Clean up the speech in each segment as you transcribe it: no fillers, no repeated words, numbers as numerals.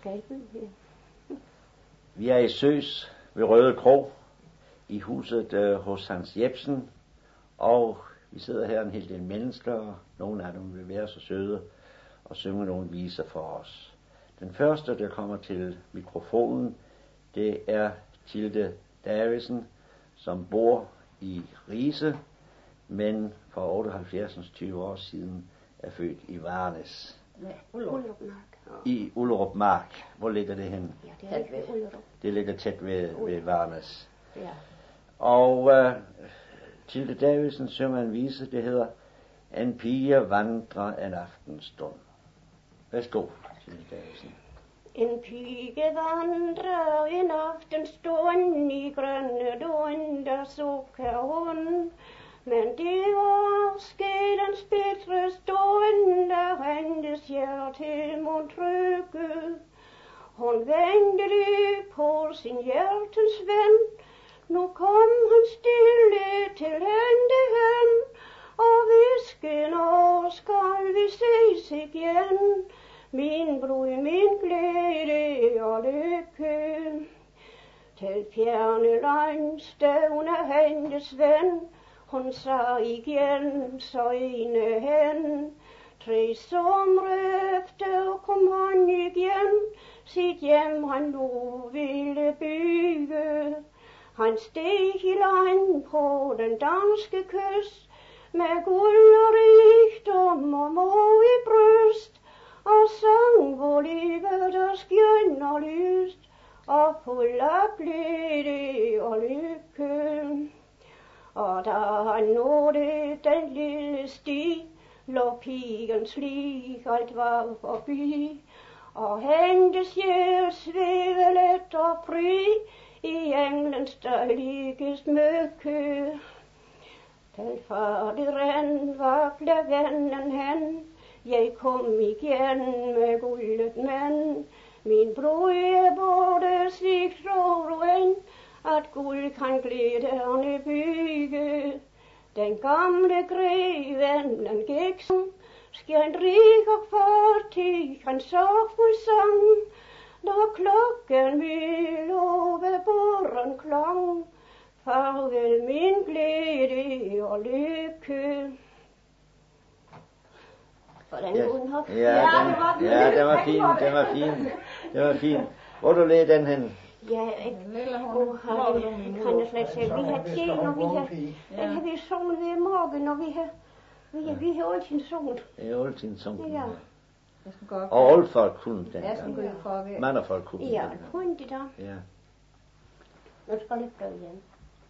Vi er i Søs ved Røde Krog i huset hos Hans Jepsen, og vi sidder her en hel del mennesker, og nogle af dem vil være så søde og synge nogle viser for os. Den første, der kommer til mikrofonen, det er Tilde Davidsen, som bor i Rise, men for 78-20 år siden er født i Varnes. I Ullerup Mark. Hvor ligger det henne? Ja, det er ved Ullerup. Det ligger tæt ved Varnes. Ja. Og Tilde Davidsen synger en vise, det hedder En pige vandrer en aftenstund. Værsgo, Tilde Davidsen. En pige vandrer en aftenstund i grønne lund, der sukker hun. Men det var skedens bitre stund, der hendes hjerte mon trykket. Hun ventede på sin hjertens ven, nu kom han stille til hende hen, og hviske, når skal vi ses igen, min brud, min glæde og lykke. Til fjerne landstævne hendes ven, hun sagde igen så ene hen. 3 somre efter kom han igen, sit hjem han nu ville bygge. Han steg i land på den danske kyst, med guld og rigdom og mod i bryst, og sang hvor livet er skjønn og lyst, og fuld af glæde og lykke. Og da han nåede den lille sti, lå pigen slik alt var forbi, og hendes sjæl svævede let og fri i englens dejlige smykke. Til faderen vakle vennen hen, jeg kom igen med guldet, men min bror er både slik tror du end, at guld kan glæderne bygge. Den gamle greven, den gik som skjønt rig og fartig, han sorgfuld sang, da klokken vil over borren klang. Farvel min glæde og lykke. Det var fint. Hvor du lagde den hen? Ja, kan jeg slet sige, vi har tjent, og vi har sunget ved morgen, og vi har altid sunget. Ja, altid sunget. Ja. Og alle folk kunne den gang. Mange folk kunne den gang. Ja, kunne de da. Ja. Nu skal jeg prøve igen.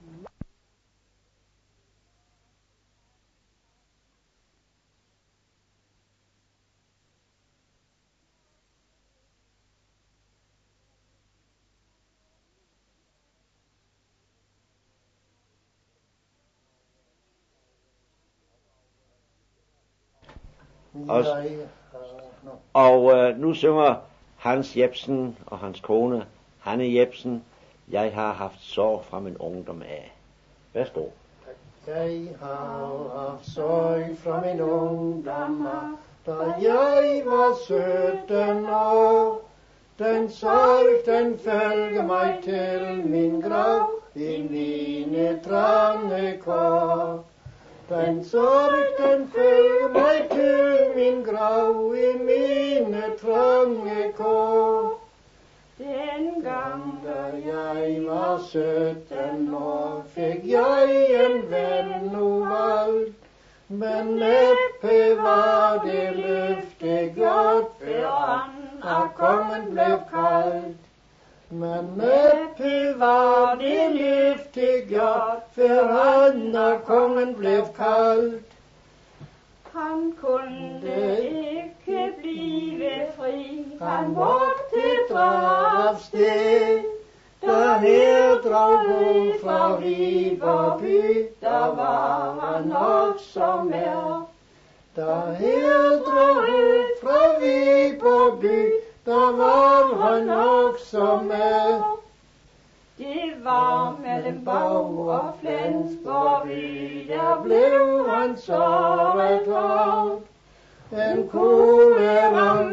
Og nu synger Hans Jepsen og hans kone Hanne Jepsen, Jeg har haft sorg fra min ungdom af. Værsgo. Jeg har haft sorg fra min ungdom af, da jeg var 17 år. Den sorg, den følger mig til min grav i mine trange kår. Den sorg, den følger mig til min grav i mine trange kår. Den gang, da jeg var 17 år, fik jeg en ven nu alt. Men næppe var det løfte godt, før at kongen blev kaldt. Men næppe var det løfte godt, før at kongen blev kaldt. Han kunne ikke blive fri, han måtte drage afsted. Da her drog ud fra Viborg by, der var han også med. Da her drog ud fra Viborg by, der var han også med. Det var mellem Bag og Flensborg by, der blev han såret hårdt. En kugle ramte hans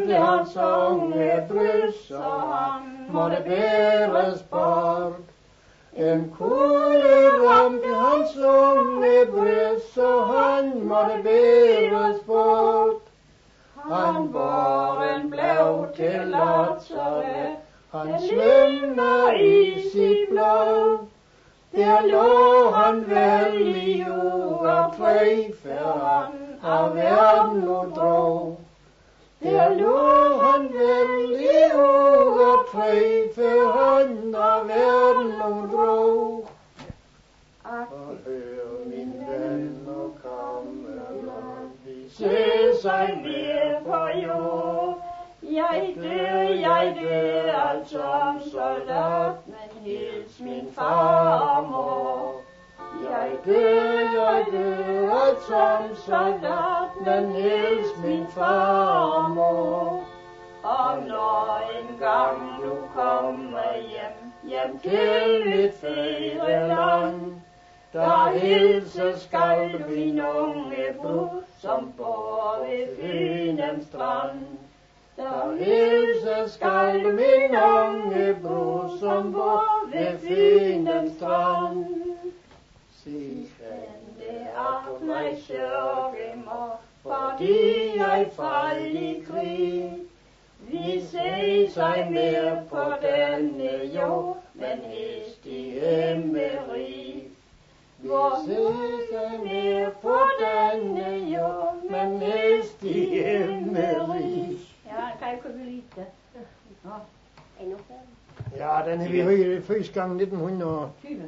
hans unge bryst, så han måtte bæres bort. En kugle ramte hans unge bryst, så han måtte bæres bort. Han båren blev til Lazaret, han svømmer i sit blod. Der lå han vel i uger 3, før han af verden nu drog. Der lå han vel i uger 3, før han af verden nu drog. Og hør min ven og komme langt, vi ses ej mere på jord. Jeg dør alt som soldat, men hils min far og mor. Jeg dør alt som soldat, men hils min far og mor. Og når en gang du kommer hjem til mit fædreland, der hilse skal du min unge bror, som bor ved Fynems strand. Der hilse skal du min unge bror, som bor ved Fynems strand. Sig hende at mig sørge mig, fordi jeg faldt i krig. Vi ses ej mere på denne jord, men hist i himmerig. Vi ses ej mere på denne jord, men hist i himmerig. Ja, kan jeg kunne lide det. Nå, endnu færdig. Ja, den har vi hørt første gang 1920.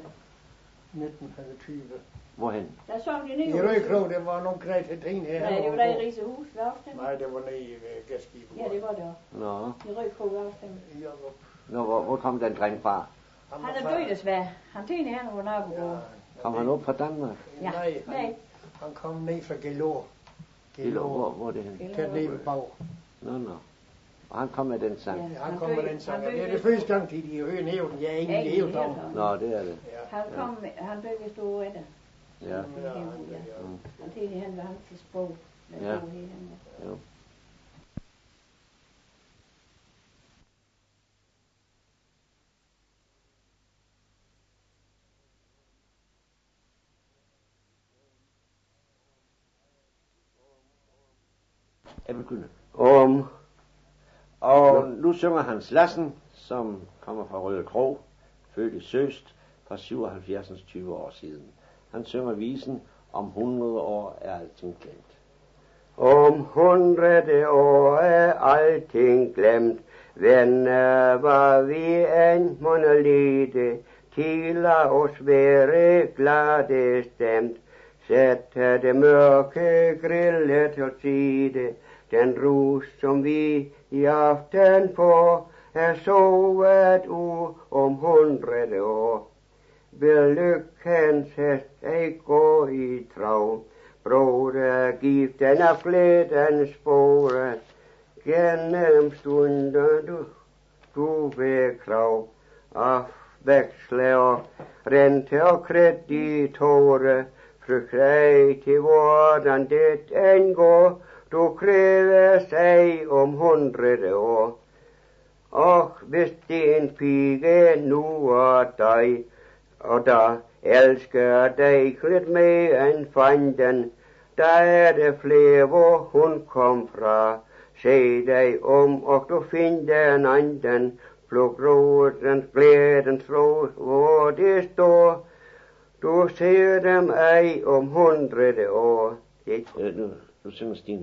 Hvorhen? Der sang de nye. I Rødkrog, det var nogle grete ting her. Nej, det var der i Risehus, ved afstemning. Nej, det var nede i Gæstskibet. Ja, det var det også. Nå. I Rødkrog, ved afstemning. Nå, hvor kom den dreng fra? Han er død desværre. Han tjener her, hvor nabogården. Kom han op fra Danmark? Ja. Nej, han kom ned fra Gelor. Hvor er det hen? Til Levebag. Nå. Og han kom med den sang? Ja, han kom med den sang. Det er det første gang, de hører nævden. Jeg er ingen nævnt om. Nå, det er det. Han døde i store etter. Ja. Han tjener han ved hans til sprog. Ja. Jo. Jeg begynder. Og nu synger Hans Lassen, som kommer fra Røde Krog, født i Søst, for 77 20 år siden. Han synger visen, om 100 år er alting glemt. Om 100 år er alting glemt, venner, hvad vi end måtte lide, til lad os være glade stemt. Sæt det mørke grille til side, den rus som vi i aften får, er sovet om 100 år. Vil lykkens hest ej gå i trav, broder giv den af glædens spore, gennem stunden du vil krav, af veksle og rente og kreditore, frygt ej til hvordan det end går, du kræver sig om 100 år. Og hvis din pige nu er dig, og der elsker dig lidt mere end fanden, der er det flere, hvor hun kom fra. Se dig om, og du finder en anden, pluk rodens, glædens rod, hvor det står. Du ser dem ej om 100 år. Nu synger Stine.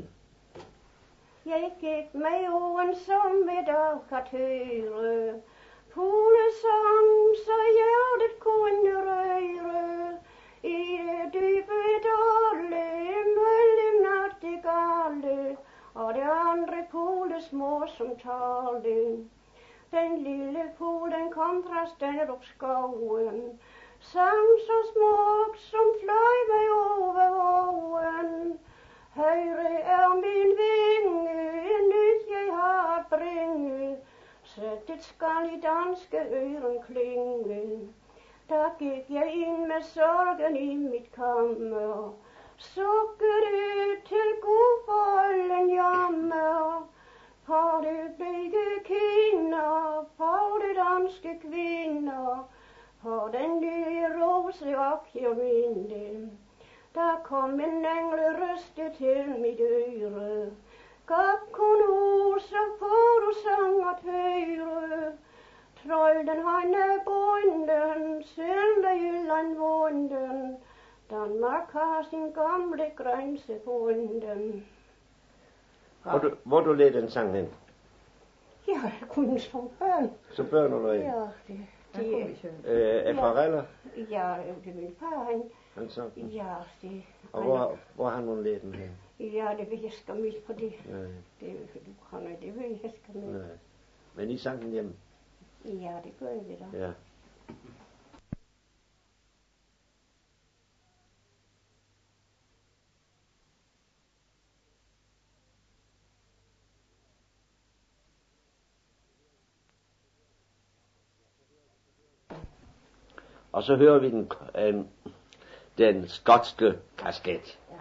Jeg gik med jorden som ved dag at høre, fuglesang, så hjertet kunne røre. I det dybe dale, mellem nattigale, og det andre fuglesmå som talte. Den lille fugl, den kom fra Stenderup-skoven, sang så smukt som fløj mig over åen. Højre er min vinge, nyt jeg har at bringe, sættet skal i danske øren klinge. Der gik jeg ind med sorgen i mit kammer, sukkede til Gud for allen jammer. For det jeg vente. Der kom en englerøste til mit øre. Godt kunne huse på du sang at høre. Trolden han er bunden, Sønderjylland vunden. Danmark har sin gamle grænse bunden. Hvor du lærte den sang hen? Ja, jeg kunne som børn. Som børn eller hvad? Ja, Af forældre? Ja, det min far, Han sang den? ja, det. Og hvor har man lært den hen? Ja, det ved jeg skal mit på det. Nej. Det ved jeg skal mit. Nej. Men I sang den hjemme? Ja, det gør vi da. Ja. Og så hører vi den skotske kasket. Ja.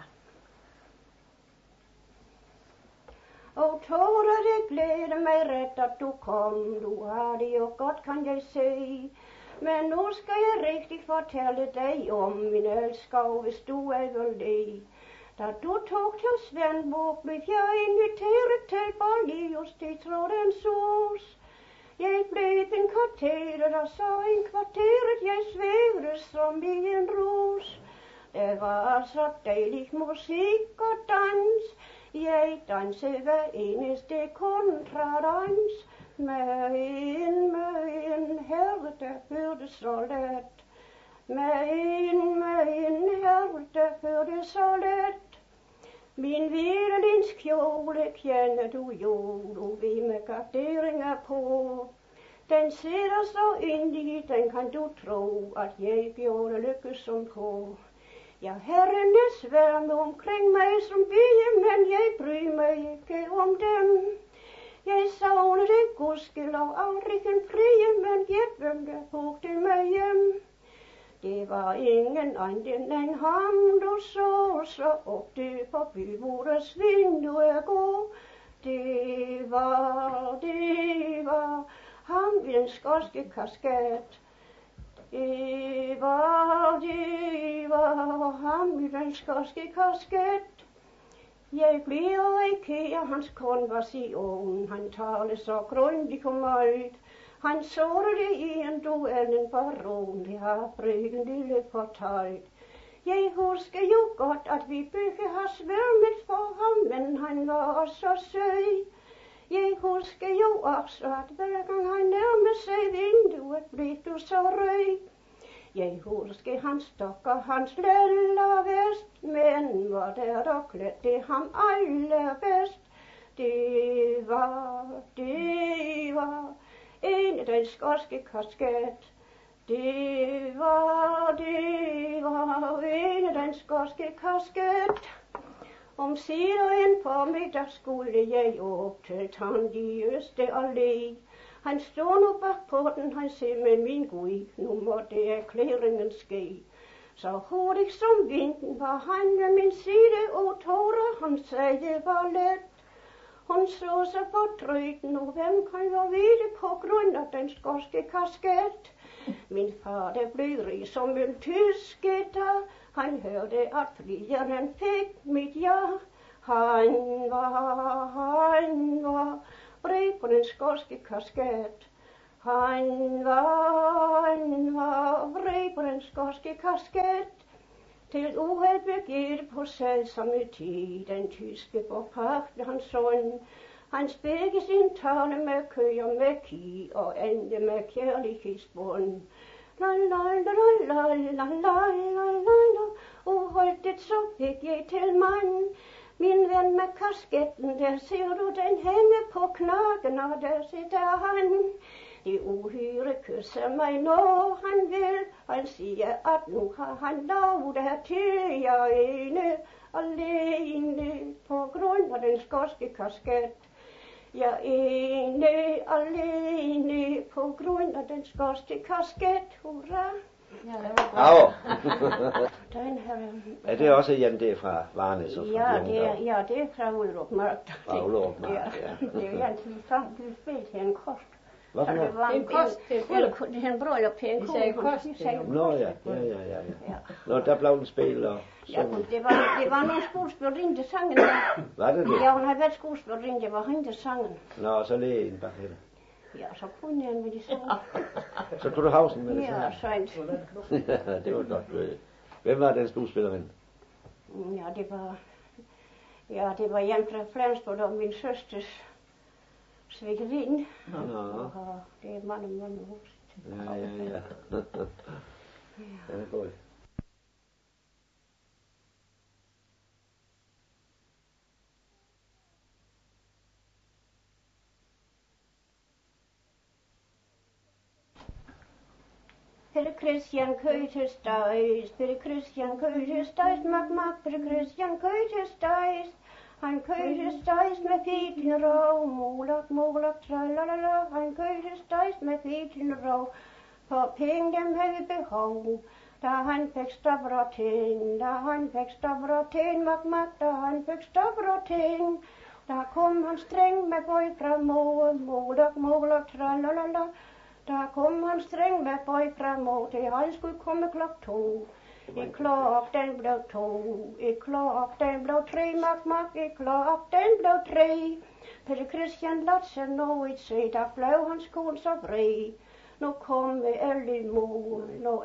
Og tårer, det glæder mig ret, at du kom. Du har det jo godt, kan jeg se. Men nu skal jeg rigtig fortælle dig om min elskov, hvis du er vældig. Da du tog til Svendborg, blev jeg inviteret til Borlius, det trådte en sus. Jeg blev en kvarteret, og så en kvarteret, jeg svævede som i en rus. Det var så dejlig musik og dans. Jeg dansede hver eneste kontradans. Med en herre, der hørte så let. Med en herre, der hørte så let. Min hvidelins kjole kender du jo, du ved med garderinger på. Den sidder så yndig, den kan du tro, at jeg gjorde lykke som på. Ja, herrenes værme omkring mig som bie, men jeg bryr mig ikke om dem. Jeg savnede gudskelov aldrig en frie, men gæt hvem der brugte mig hjem. Det var ingen anden end ham, du så ofte på byborets vindue gå. Det var ham i den skotske kasket. Det var ham i den skotske kasket. Jeg blev ikke af hans konversation, han talte så grundigt om alt. Han så det i en duel, en baron, det har bryggen lille fortalt. Jeg husker jo godt, at vi begge har svømmet for ham, men han var også søg. Jeg husker jo også, at hver gang han nærmede sig vinduet, blev du så røg. Jeg husker hans stok og hans lilla vest, men hvor der dog klædte ham allerbedst. Det var en af den skotske kasket. Det var en af den skotske kasket. Omsider en formiddag skulle jeg op til Tandi Øste Allé. Han stod nu bag på den, han sagde med min Gud, nu må det erklæringen ske. Så hurtigt som vinden var han ved min side, og tårer han sagde det var let. Hun så sig fortrødt nu, hvem kan jo vide på grund af den skotske kasket. Min far der blev rig som en tyskætter, han hørte at frieren fik mit ja. Han var bred på den skotske kasket. Han var bred på den skotske kasket. Til uheld begik på samme tid den tyske forpagte hans søn. Han spække sin tale med kø og med ki og endte med kærlighedsbånd. Og holdt det så fik jeg til mand. Min ven med kasketten, der ser du den hænge på knagen, og der sitter han. Det uhyre kysser mig, når han vil. Han siger, at nu har han lov dertil. Jeg ene alene på grund af den skotske kasket. Jeg ene alene på grund af den skotske kasket. Hurra! Bravo! Den her, er det også Jan, det er fra Varnes? Og fra det er fra Ullerup Mark. Fra Ullerup Mark, ja. Det er jo altid sang, du spil til en kost. Hvad for Så noget? det var Det er en kost, det er bryllup. Det er en bryllup til en Vi sagde kone. kost. Vi sagde Nå kost. ja. Nå, der blev en spil og Ja, sådan. det var nogle skuespillerinde, der sang den der. Var det det? Ja, hun havde været skuespillerinde, det var hende, der sang den. Nå, så læg en bag det. Ja, så kunne jeg med de sang. Så kunne du havsen med det Ja, sådan. sandt. Det var godt. Hvem var den skuespillerinde? Ja, det var Jan fra Flensborg og min søsters svigerinde. Nå. Og det er mange hus. Ja. Den er god. Pelle Christian køjtesdejs, Pelle Christian køjtesdejs, mak, Pelle Christian køjtesdejs. Han køjtesdejs med fiten rov, molak, tralalala. Han køjtesdejs med fiten rov, for penge dem havde behov. Da han fik stopperotin, mak, da han fik stopperotin. Da kom han streng med bøj fra molak, tralalala. Der kom han streng med bøj fremad, til han skulle komme 2:00. I klok den blev 2, i klok den blev 3, mak, i klok den blev 3. Pelle Christian lad sig nå et se, der blev hans skål så bred. Nu kom vi Ellen mor,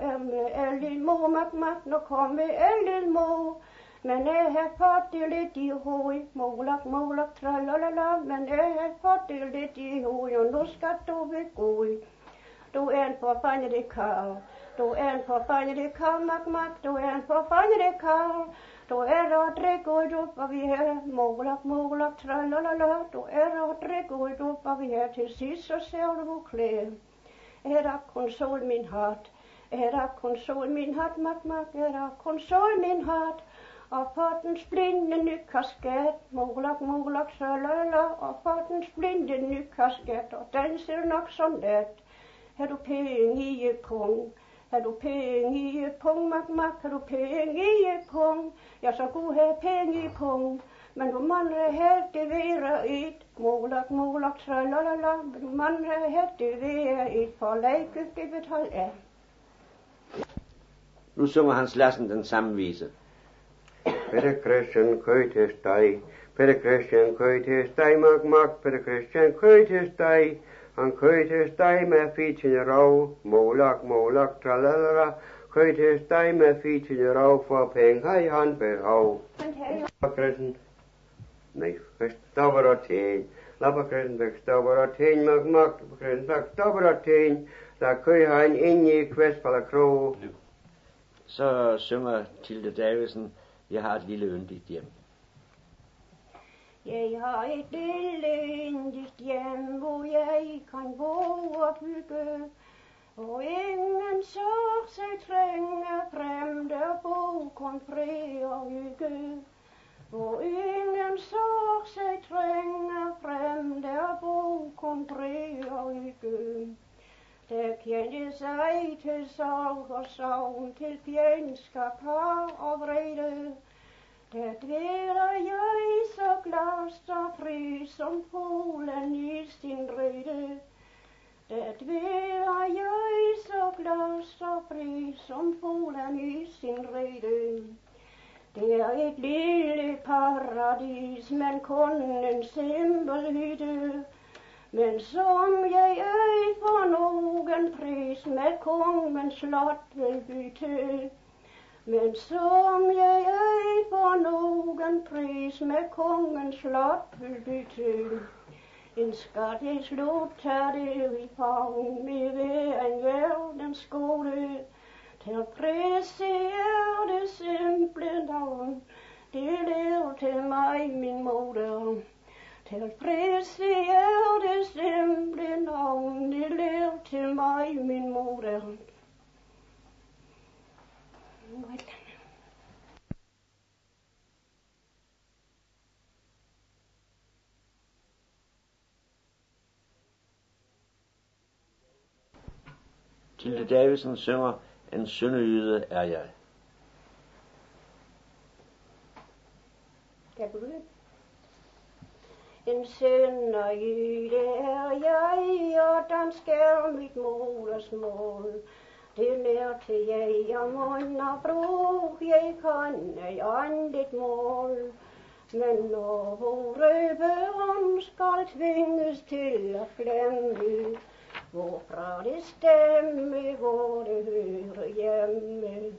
mak, nu kom vi Ellen mor. Men jeg har fået det lidt i hovedet, molak, tralalala. Men jeg har fået det lidt i hovedet, og nu skal du være god. Du er en forfejlet karl, du er en forfejlet karl, mak, du er en forfejlet karl. Du er at drikke ud op, og vi her, molak, tralalala. Du er at drikke ud op, og vi her til sidst, så ser du klæde. Er der kun sol min hat, er der kun sol min hat, mak, er der kun sol min hat. Og for den splinde ny kasket, molak, tralalala. Og for den splinde ny kasket, og den ser nok så let. Har du penge i et pung? Har du penge i et pung, mak? Har du penge i et pung? Jeg så kunne have penge i pung. Men du mangler helt det være et. Molak, tralalala. Men du mangler helt det være et. For lægget det betal af. Nu synger Hans Lassen den samme vise. Pelle Christian køjtesdej, Pelle Christian køjtesdej, mak, Pelle Christian køjtesdej. Han køjtesdej med fiten rov, molak, tralalala. Køjtesdej med fiten rov, for penge har han behov. Christen, nej, stopper og tæn. Lapper Christen fik stopper og tæn, mak, Christen fik stopper og tæn. Der køj han ind i kvæstfald krog. Så synger Tilde Davidsen, jeg har et lille yndigt hjem. Jeg har et lille yndigt hjem, hvor jeg kan bo og bygge. Og ingen sorg sig trænge frem, der bo kun fred og hygge. Hvor ingen sorg sig trænge frem, der bo kun fred og hygge. Der kendte sig til sorg og savn, til fjendskab, har og vrede. Der dvæler jeg så glad og fri som fuglen i sin rede. Der dvæler jeg så glad og fri som fuglen i sin rede. Det er et lille paradis, men kun en simpel hytte. Men som jeg ej for nogen pris med kongens slot vil bytte. Men som jeg ej for nogen pris med kongens slot vil bytte. En skat jeg slutter det i favn med hver en verdens gode. Til pris er det simple navn, det lever til mig min moder. Til pris er det simple navn, det lever til mig min moder. Tilde Davidsen synger, en sønderjyde er jeg. En sønderjyde er jeg, og dansk er mit modersmål. Det lærte jeg om mund og brug, jeg kan ej andet mål. Men når vore børn skal tvinges til at glemme, hvorfra det stemme, hvor det hører hjemme.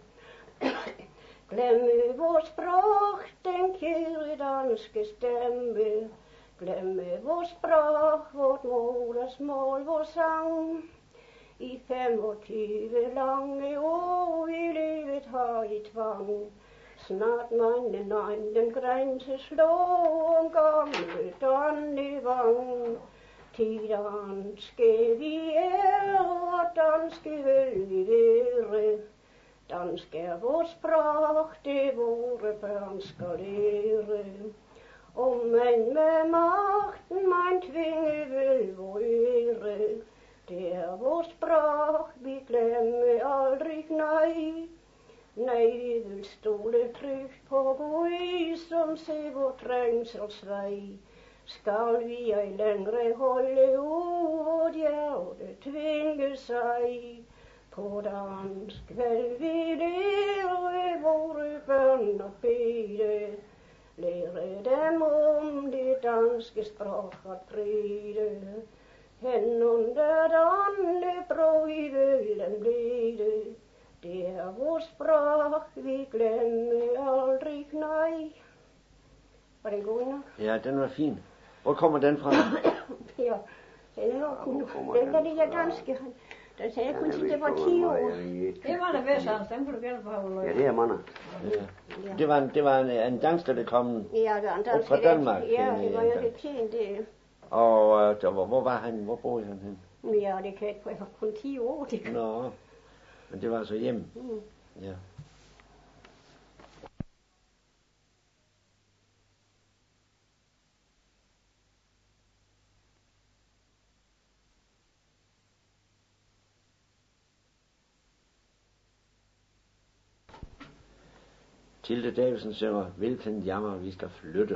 Glemme vores sprog, den kære danske stemme. Glemme vores sprog, vort modersmål, vores sang. I 25 lange år i livet har I tvang. Snart manden anden grænse slår om gamle Donnevang. Til danske vi er, og danske vil vi være. Dansk er vores sprog, det vore børn skal lære. Om man med magten man tvinge vil vor ære. Det er vores sprog, vi glemme aldrig nej. Nej, vi vil stole trygt på Gud, som se vor trængselsvej. Skal vi ej længere holde ud, vort hjerte tvinge sig. På dansk vil vi lære vore børn at bede. Lære dem om det danske sprog at præde. Hen under Dannebro i vølden blide. Det er vores sprog, vi glemme aldrig nej. Var den god nok? Ja, den var fin. Hvor kommer den fra? Ja, den er det jeg danske. Den sagde jeg kun til det var 10 år. Det var det bedste, den kunne du gerne få. Ja, det er mange. Ja. Det var en dansker, der kom Ja, det var en dansker. fra Danmark. Ja, det var jo lidt pænt det. Og hvor var han? Hvor boede han hen? Ja, det kan jeg ikke, jeg var kun 10 år. Det. Nå, men det var altså hjemme. Ja. Tilde Davidsen synger, hvilken jammer vi skal flytte.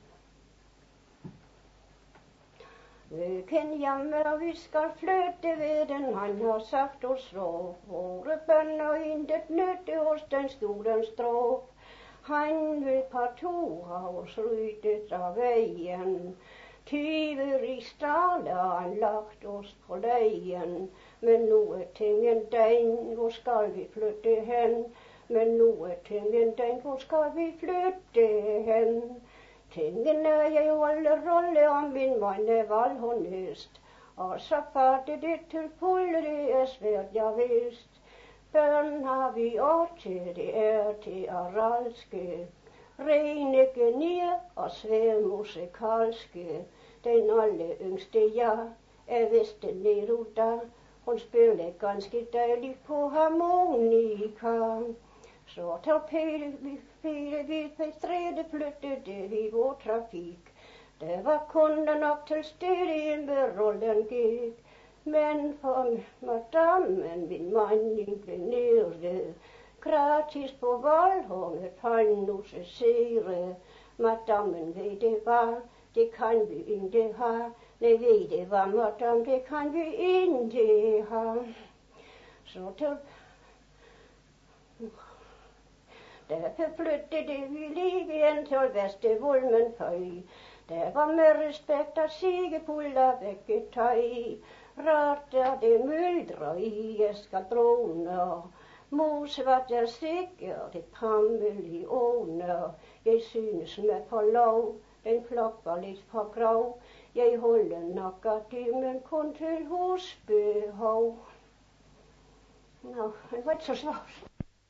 Hvilken jammer vi skal flytte ved den, han har sagt os så. Vore bønner intet nytte hos den stolen strå. Han vil partout ha os ryddet af vejen. Tyveri stale han lagt os på lejen. Men nu er tingen den, hvor skal vi flytte hen? Men nu er tingen den, hvor skal vi flytte hen? Tingen er jeg rolle om min mande valghåndhøst. Og så fatte det til fulde, det er svært, jeg vidst. Børn har vi år til, det er til aralske. Rene genier og svære musikalske. Den alle yngste jeg er vist den Neruda. Hun spiller ganske dejligt på harmonika. Så torpede vi tredje flyttede vi vor trafik. Der var kunder nok til stede med rollen gik. Men for madammen min mening blev nede. Gratis på Valhånget han nu se sere. Madammen ved det var, det kan vi ikke ha. Nej, ved det var madam, det kan vi ikke ha. Så til derfor flyttede vi lige igen til Vestervolmen Føj. Der var med respekt at sige fulde vække tøj. Rart er det myldrer i eskadroner. Mos var der sikkert et pammel i åner. Jeg synes med på lov, den flok var lidt for grov. Jeg holder nok af dymen kun til husbehov. Nå, det var ikke så svært.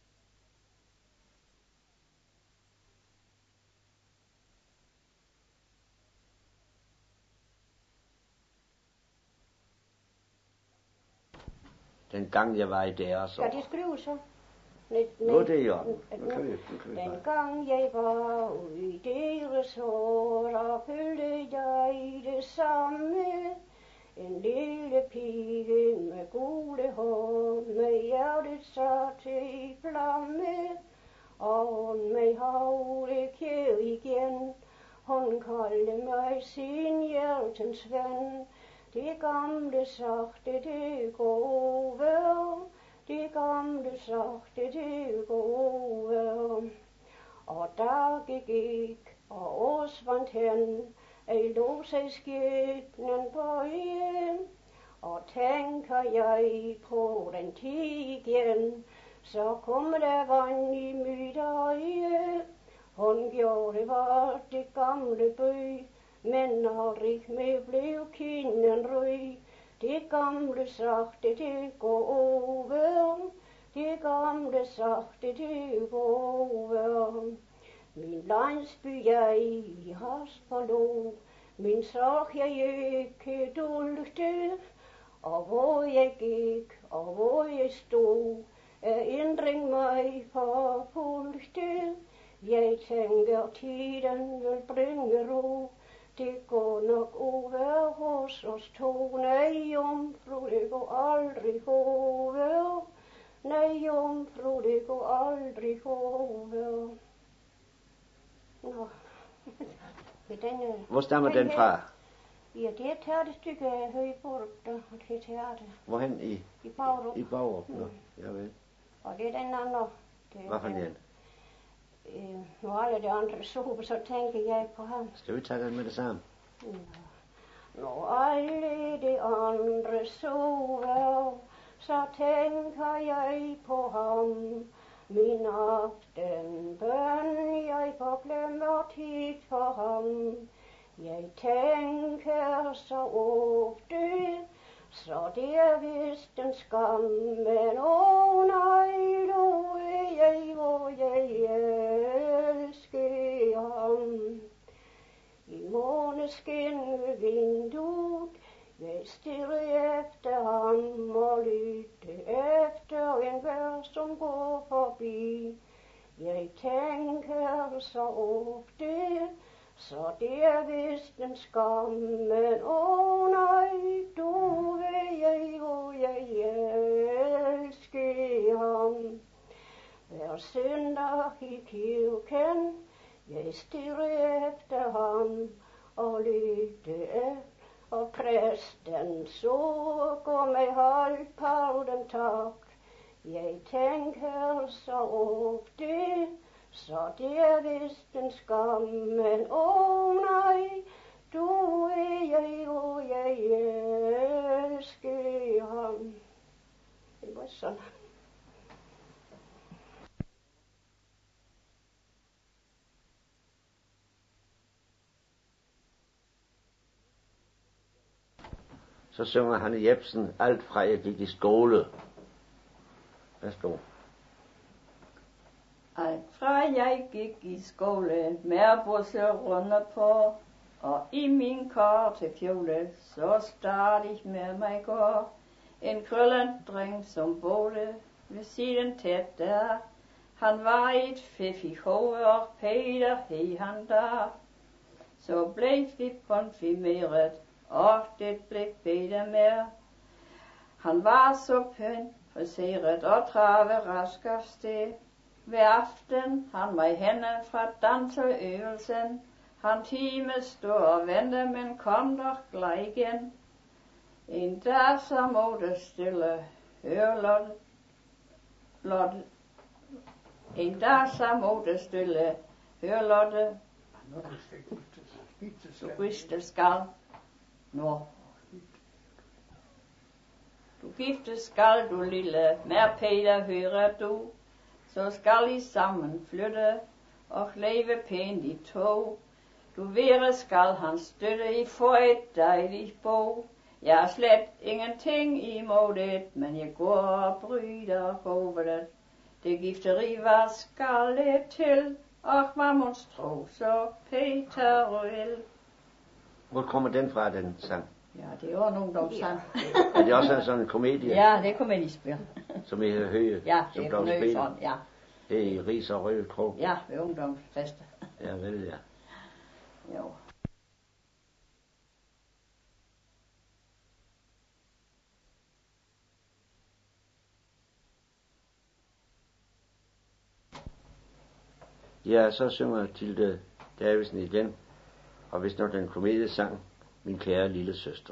Den gang jeg var i deres år. Ja, det skriver så. Nu er det jo. Den gang jeg var ude i deres år, og følte jeg det samme. En lille pige med gule hår, med hjertet sat i flamme. Og med havre kæv igen, Hun kaldte mig sin hjertens ven. Det gamle sagte, det gode. Det gamle sagte, det gode. Og dage gik, og års vandt hen. Ej lå sig skæbnen bøje. Og tænker jeg på den tid igen, så kom der vand i mit øje. Hun gjorde var det gamle bøg, men når ikke mere blev kinden røg. Det gamle sagte, det går over. Det gamle sagte, det går over. Min landsby jeg har forlod, min sorg jeg ikke dulte. Og hvor jeg gik, og hvor jeg stod, ændring mig forfulgte. Jeg tænker, tiden vil bringe ro. Det går nok over hos os to. Nej, jomfru, det går aldrig over. Nej, jomfru, det går aldrig over. Nå, Hvor stammer den fra? Ja, det er et teaterstykke af Højborg, der har til teater. Hvorhen i? I Bagrup. I Bagrup, nå. Ja vel. Og det er den andre. Hvad for en? Når alle de andre sover, så tænker jeg på ham. Skal vi tage den med det samme? Når alle de andre sover, så tænker jeg på ham. Min aftenbøn, jeg forglemmer tid for ham. Jeg tænker så ofte, så det er vist en skam, men nej, nu er jeg, hvor jeg elsker ham. I måneskin ved vinduet, jeg stirrer efter ham og lytter efter enhver, som går forbi. Jeg tænker så ofte, så det er vist en skam, men nej, du ved jeg, hvor jeg elsker ham. Hver søndag i kirken, jeg stirrer efter ham og lytter, og præsten sukker med halvpaulen tak. Jeg tænker så ofte, så det er vist en skam, men nej, du er jeg, hvor jeg elsker ham. Det var sådan. Så synger Hanne Jebsen, alt fra jeg gik i skole. Værsgo. Alt fra jeg gik i skole, med busser rundt på, og i min kartekjole, så stadig med mig går, en krøllet dreng, som boede ved siden tæt der. Han var et fiffig hoved, og Peter hed han der. Så blev vi konfirmeret, og det blev bedre mere. Han var så pæn, friseret og trave rask af sted. Hver aften han mig henne fra danseøvelsen. Han time stod og ventede, men kom doch gleich igen. En dag så måtte stille høre Lotte. En dag så måtte stille høre Lotte. Du gifte skal. Nå. Du gifte skal, du lille, med Peter hører du. Så skal I sammen flytte og leve pænt i tog. Du være skal han støtte, I får et dejligt bo. Jeg har slet ingenting imod det, men jeg går og bryder over det. Det gifteri var skal det til, og var monstro, så Peter Røel. Hvor kommer den fra, den sang? Ja, det var en ungdomssang. Er det også sådan en komedie? Ja, det er komediespil. Som I hører? Ja, som det er fornøjelse, ja. Her i Ris og Røde Krog? Ja, ved ungdomsfester. Ja, vel, ja. Jo. Ja, så synger Tilde Davidsen igen. Og hvis nok den komediesang, Min kære lille søster.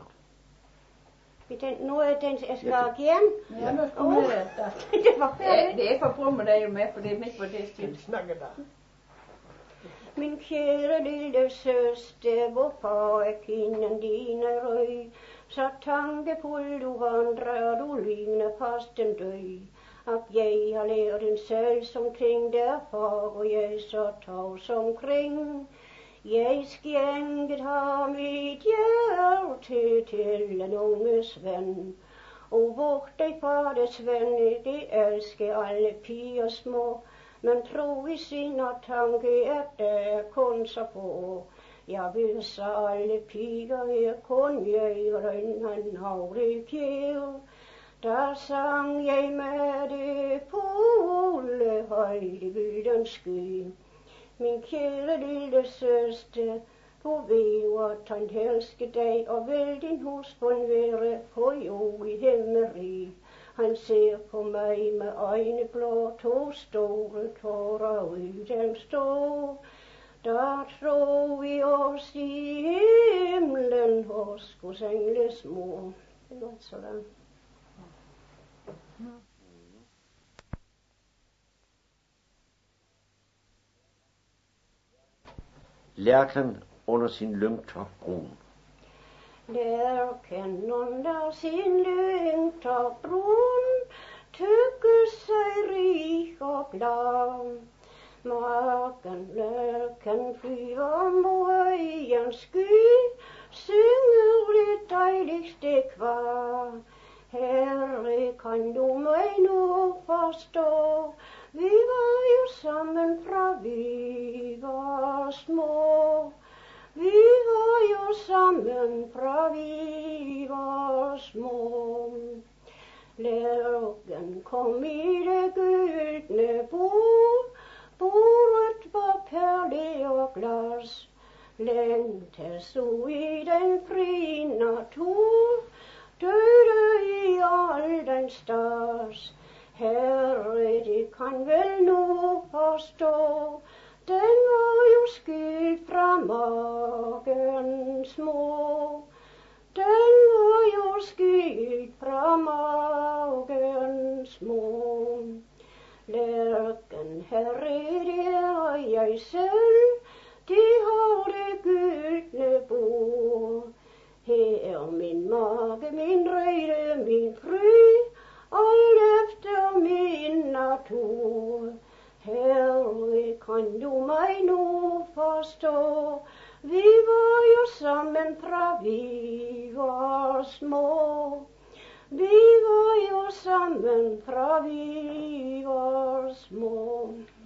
Nu er den, jeg skal igen. Ja, nu skal du Det var færdigt. det er for brummer der jo med, for det er ikke på det stil. Snakker der. Min kære lille søster, hvorfor er kinden dine røg? Så tankefuld du vandrer, du ligner fast en død. At jeg har lært en sals omkring, derfor går jeg så tavs omkring. Jeg skænket har mit hjerte til en unges ven. Og våg dig for det venne, det elsker alle piger små. Men tro i sin og tanke, at der kun så få. Jeg vil så alle piger her, kun jeg røn han havre kjæv. Der sang jeg med det fugle højde vildens sky. Min kære lille søster, du ved, at han elsker dig, og vil din husbund være på jord i himmeri. Han ser på mig med øjne blå, to store tårer ud dem stå. Der tror vi os i himlen hos Guds engles mor. Det var sådan. Lærken under sin lyngtop brun. Lærken under sin lyngtop brun, tykker sig rig og glad. Marken lærken flyver mod en sky, synger det dejligste kvar. Herre, kan du mig nu forstå? Vi var jo sammen fra vi var små. Vi var jo sammen fra vi var små. Lærken kom i det gyldne bord. Bordet var perle og glas. Længtes ud i den fri natur. Døde i al den stas. Herre, det kan vel nu forstå. Den var jo skilt fra magens mor. Den var jo skilt fra magens mor. Lærken, herre, det er jeg selv. De har det gyldne bord. Her er min mage, min røde, min fryd, alt efter min natur. Herre, kan du mig nu forstå? Vi var jo sammen fra vi var små. Vi var jo sammen fra vi var små.